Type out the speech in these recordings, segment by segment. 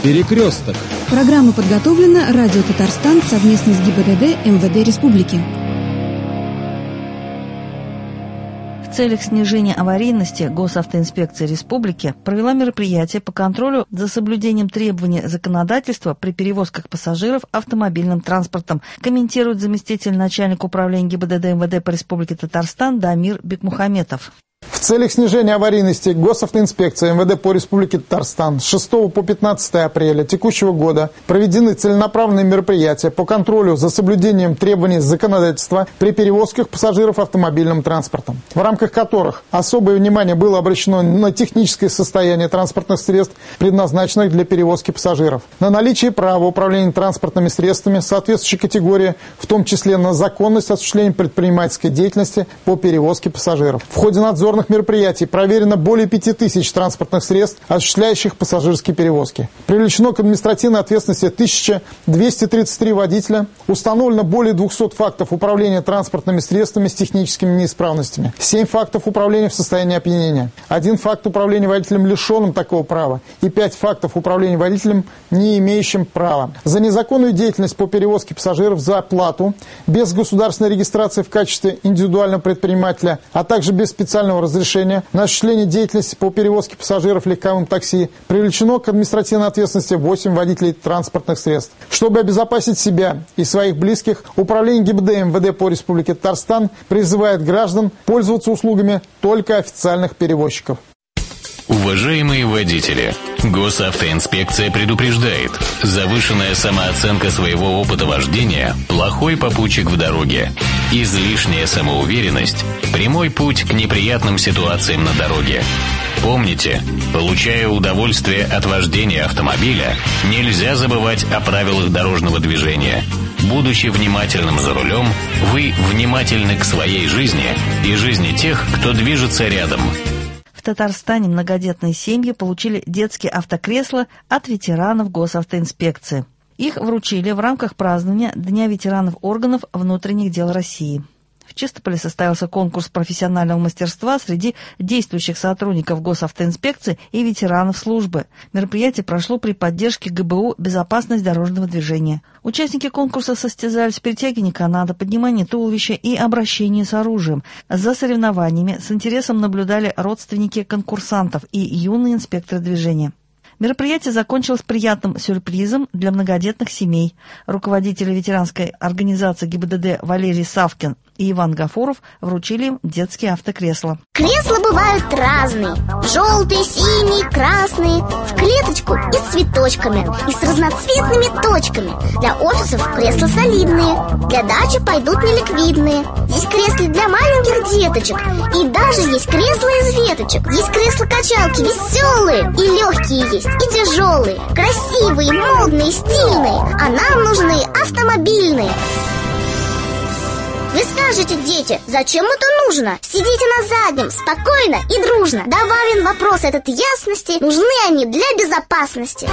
Перекресток. Программа подготовлена Радио Татарстан совместно с ГИБДД МВД Республики. В целях снижения аварийности Госавтоинспекция Республики провела мероприятие по контролю за соблюдением требований законодательства при перевозках пассажиров автомобильным транспортом, комментирует заместитель начальника управления ГИБДД МВД по Республике Татарстан Дамир Бекмухаметов. В целях снижения аварийности Госавтоинспекция МВД по Республике Татарстан с 6 по 15 апреля текущего года проведены целенаправленные мероприятия по контролю за соблюдением требований законодательства при перевозках пассажиров автомобильным транспортом, в рамках которых особое внимание было обращено на техническое состояние транспортных средств, предназначенных для перевозки пассажиров, на наличие права управления транспортными средствами соответствующей категории, в том числе на законность осуществления предпринимательской деятельности по перевозке пассажиров. В ходе надзорных мероприятий проверено более 5000 транспортных средств, осуществляющих пассажирские перевозки. Привлечено к административной ответственности 1233 водителя. Установлено более 200 фактов управления транспортными средствами с техническими неисправностями. 7 фактов управления в состоянии опьянения. 1 факт управления водителем, лишенным такого права. И 5 фактов управления водителем, не имеющим права. За незаконную деятельность по перевозке пассажиров за оплату, без государственной регистрации в качестве индивидуального предпринимателя, а также без специального разрешения на осуществление деятельности по перевозке пассажиров легковым такси привлечено к административной ответственности 8 водителей транспортных средств. Чтобы обезопасить себя и своих близких, Управление ГИБДД МВД по Республике Татарстан призывает граждан пользоваться услугами только официальных перевозчиков. Уважаемые водители, Госавтоинспекция предупреждает: завышенная самооценка своего опыта вождения – плохой попутчик в дороге. Излишняя самоуверенность – прямой путь к неприятным ситуациям на дороге. Помните, получая удовольствие от вождения автомобиля, нельзя забывать о правилах дорожного движения. Будучи внимательным за рулем, вы внимательны к своей жизни и жизни тех, кто движется рядом. В Татарстане многодетные семьи получили детские автокресла от ветеранов Госавтоинспекции. Их вручили в рамках празднования Дня ветеранов органов внутренних дел России. В Чистополе состоялся конкурс профессионального мастерства среди действующих сотрудников Госавтоинспекции и ветеранов службы. Мероприятие прошло при поддержке ГБУ «Безопасность дорожного движения». Участники конкурса состязались в перетягивании каната, поднимании туловища и обращении с оружием. За соревнованиями с интересом наблюдали родственники конкурсантов и юные инспекторы движения. Мероприятие закончилось приятным сюрпризом для многодетных семей. Руководители ветеранской организации ГИБДД Валерий Савкин и Иван Гафуров вручили им детские автокресла. Кресла бывают разные. Желтые, синие, красные. В клеточку и с цветочками. И с разноцветными точками. Для офисов кресла солидные. Для дачи пойдут неликвидные. Есть кресла для маленьких деточек. И даже есть кресла из веточек. Есть кресла-качалки веселые. И легкие есть, и тяжелые. Красивые, модные, стильные. А нам нужны автомобильные. Вы скажете, дети, зачем это нужно? Сидите на заднем, спокойно и дружно. Добавим вопрос этот ясности. Нужны они для безопасности.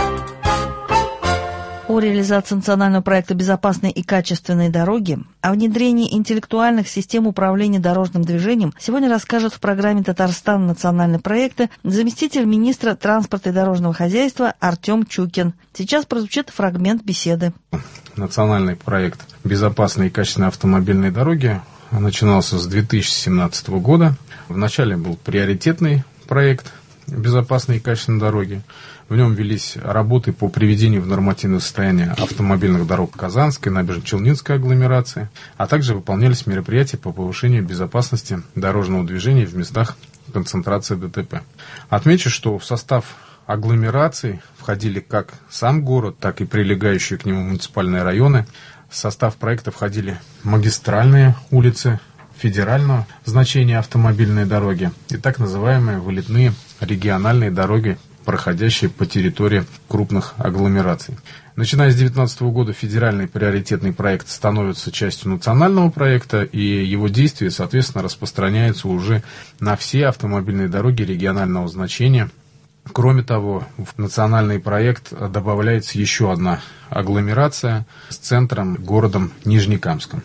О реализации национального проекта «Безопасные и качественные дороги», о внедрении интеллектуальных систем управления дорожным движением сегодня расскажет в программе «Татарстан. Национальные проекты» заместитель министра транспорта и дорожного хозяйства Артем Чукин. Сейчас прозвучит фрагмент беседы. Национальный проект «Безопасные и качественные автомобильные дороги» начинался с 2017 года. Вначале был приоритетный проект «Безопасные и качественные дороги». В нем велись работы по приведению в нормативное состояние автомобильных дорог Казанской, Набережно-Челнинской агломерации, а также выполнялись мероприятия по повышению безопасности дорожного движения в местах концентрации ДТП. Отмечу, что в состав агломераций входили как сам город, так и прилегающие к нему муниципальные районы. В состав проекта входили магистральные улицы федерального значения автомобильные дороги и так называемые вылетные региональные дороги, проходящие по территории крупных агломераций. Начиная с 2019 года федеральный приоритетный проект становится частью национального проекта, и его действие, соответственно, распространяется уже на все автомобильные дороги регионального значения. Кроме того, в национальный проект добавляется еще одна агломерация с центром городом Нижнекамском.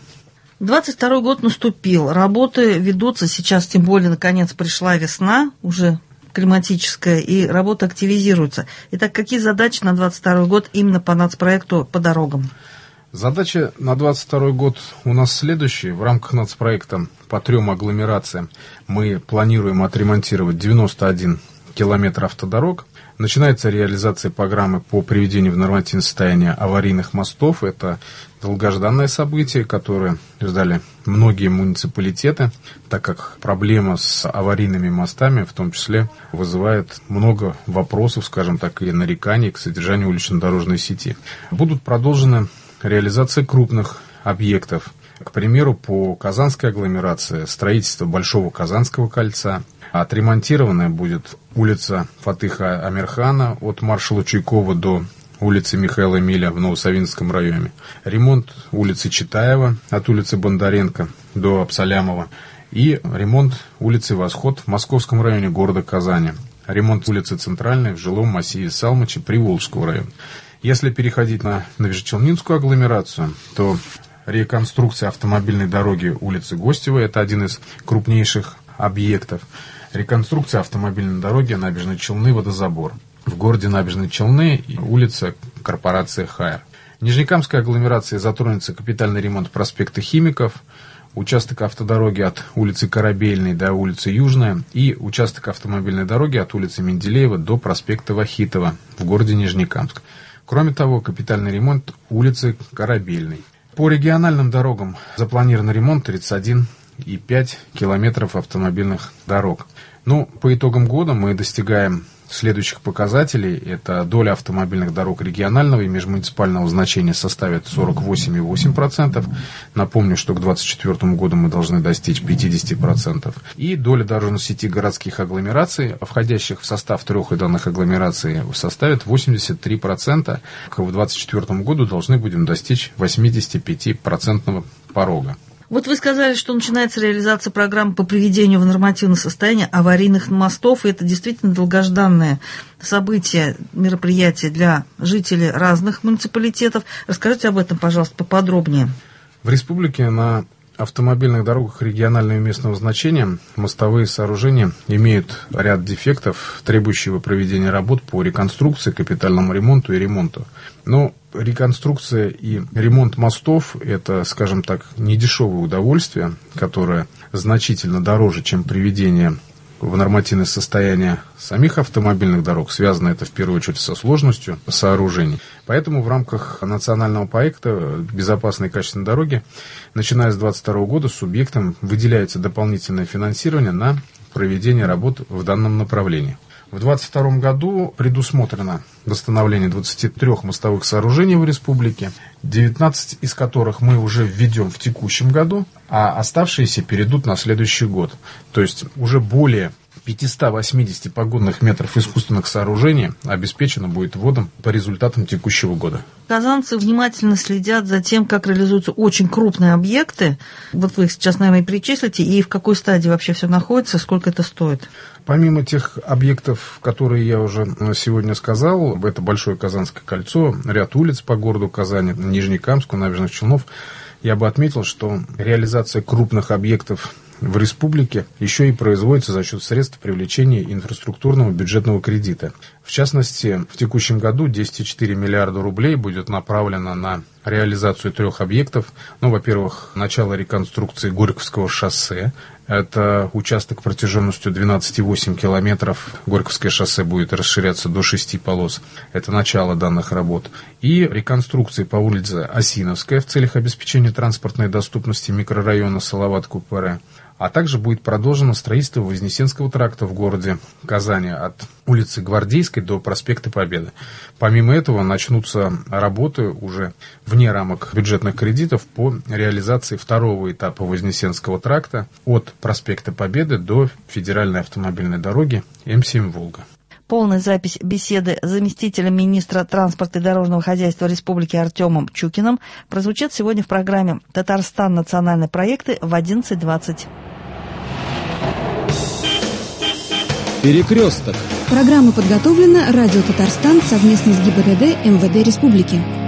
22-й год наступил, работы ведутся сейчас, тем более, наконец, пришла весна, уже климатическая, и работа активизируется. Итак, какие задачи на 2022 год именно по нацпроекту по дорогам? Задачи на 2022 год у нас следующие. В рамках нацпроекта по 3 агломерациям мы планируем отремонтировать 91 километр автодорог. Начинается реализация программы по приведению в нормативное состояние аварийных мостов. Это долгожданное событие, которое ждали многие муниципалитеты, так как проблема с аварийными мостами, в том числе, вызывает много вопросов, скажем так, и нареканий к содержанию улично-дорожной сети. Будут продолжены реализация крупных объектов. К примеру, по Казанской агломерации строительство Большого Казанского кольца. Отремонтированная будет улица Фатыха Амирхана от маршала Чуйкова до улицы Михаила Миля в Новосавинском районе. Ремонт улицы Читаева от улицы Бондаренко до Абсалямова. И ремонт улицы Восход в Московском районе города Казани. Ремонт улицы Центральной в жилом массиве Салмачи Приволжского района. Если переходить на Нижнечелнинскую агломерацию, то реконструкция автомобильной дороги улицы Гостевой – это один из крупнейших объектов. Реконструкция автомобильной дороги Набережные Челны, водозабор. В городе Набережные Челны улица корпорации «Хайр». В Нижнекамской агломерации затронется капитальный ремонт проспекта Химиков, участок автодороги от улицы Корабельной до улицы Южная и участок автомобильной дороги от улицы Менделеева до проспекта Вахитова в городе Нижнекамск. Кроме того, капитальный ремонт улицы Корабельной. По региональным дорогам запланирован ремонт 31,5 километров автомобильных дорог. По итогам года мы достигаем следующих показателей. Это доля автомобильных дорог регионального и межмуниципального значения составит 48,8%. Напомню, что к 2024 году мы должны достичь 50%. И доля дорожной сети городских агломераций, входящих в состав 3 данных агломераций, составит 83%. К 2024 году должны будем достичь 85% порога. Вот вы сказали, что начинается реализация программы по приведению в нормативное состояние аварийных мостов, и это действительно долгожданное событие, мероприятие для жителей разных муниципалитетов. Расскажите об этом, пожалуйста, поподробнее. В республике на автомобильных дорогах регионального и местного значения мостовые сооружения имеют ряд дефектов, требующего проведения работ по реконструкции, капитальному ремонту и ремонту. Реконструкция и ремонт мостов – это, скажем так, недешевое удовольствие, которое значительно дороже, чем приведение в нормативное состояние самих автомобильных дорог. Связано это в первую очередь со сложностью сооружений. Поэтому в рамках национального проекта «Безопасные и качественные дороги», начиная с 2022 года, субъектам выделяется дополнительное финансирование на проведение работ в данном направлении. В 2022 году предусмотрено восстановление 23 мостовых сооружений в республике, 19 из которых мы уже введем в текущем году, а оставшиеся перейдут на следующий год. То есть уже более 580 погодных метров искусственных сооружений обеспечено будет вводом по результатам текущего года. Казанцы внимательно следят за тем, как реализуются очень крупные объекты. Вот вы их сейчас, наверное, перечислите, и в какой стадии вообще все находится, сколько это стоит? Помимо тех объектов, которые я уже сегодня сказал, это Большое Казанское кольцо, ряд улиц по городу Казани, Нижнекамску, Набережных Челнов, я бы отметил, что реализация крупных объектов в республике еще и производится за счет средств привлечения инфраструктурного бюджетного кредита. В частности, в текущем году 10,4 миллиарда рублей будет направлено на реализацию 3 объектов. Во-первых, начало реконструкции Горьковского шоссе. Это участок протяженностью 12,8 километров. Горьковское шоссе будет расширяться до 6 полос. Это начало данных работ. И реконструкции по улице Осиновская в целях обеспечения транспортной доступности микрорайона Салават-Купре. А также будет продолжено строительство Вознесенского тракта в городе Казани от улицы Гвардейской до проспекта Победы. Помимо этого начнутся работы уже вне рамок бюджетных кредитов по реализации 2-го этапа Вознесенского тракта от проспекта Победы до федеральной автомобильной дороги М7 «Волга». Полная запись беседы с заместителем министра транспорта и дорожного хозяйства Республики Артемом Чукиным прозвучит сегодня в программе «Татарстан. Национальные проекты» в 11:20. Перекресток. Программа подготовлена Радио Татарстан совместно с ГИБДД МВД Республики.